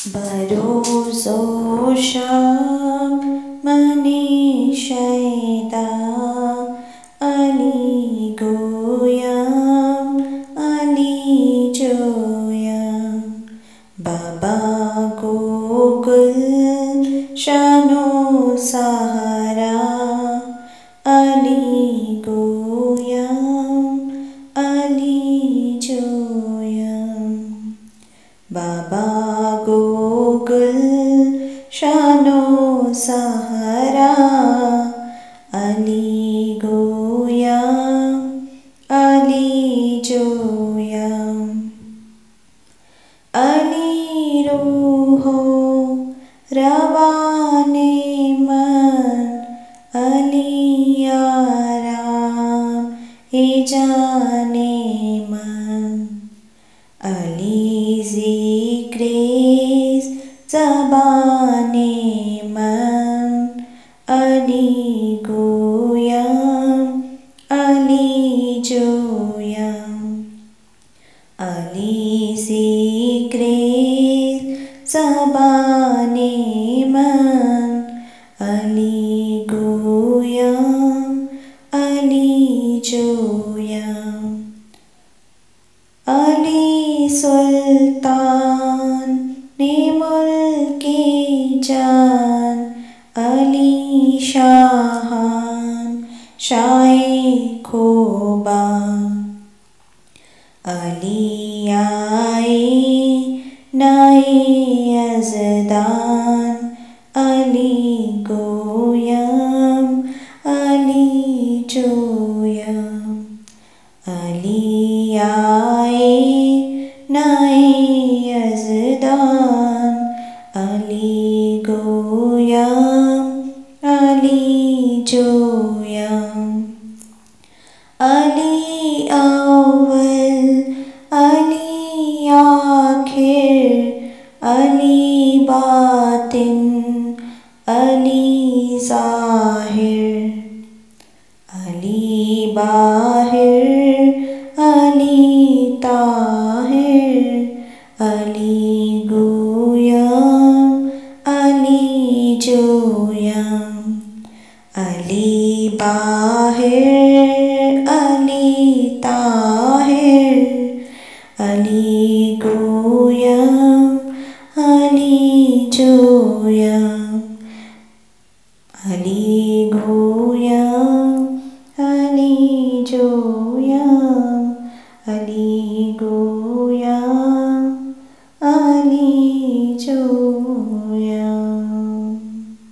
Barozo Sham Manishayda Ali Goyam Ali Joyam Baba Gokul Shano Sahara Ali Goyam Ali Joyam Baba Gokul Shano Sahara Ali Goyam Ali Joyam Ali Ruho Ravane Man Ali Aram Ejane Man Ali Zikres Zabane Man Ali Goyam Ali Joyam Ali Zikres Zabane Man Ali Goyam Ali Joyam Ali Sultan ne mulki Jan Ali Shahan Shahe Khoban Ali Aaye Nae Yazdan Ali Goyam Ali Joyam Ali Aaye Nae Yazdan Ali Goyam Ali Joyam Ali Awwal Ali Aakhir Ali Batin Ali Zahir Ali Bahir Ali Tahir Ali Goyam Ali Joyam Ali Bahir Ali Tahir Ali Goyam Ali Joyam Ali Goyam Ali Joyam Ali Goyam Ali Joyam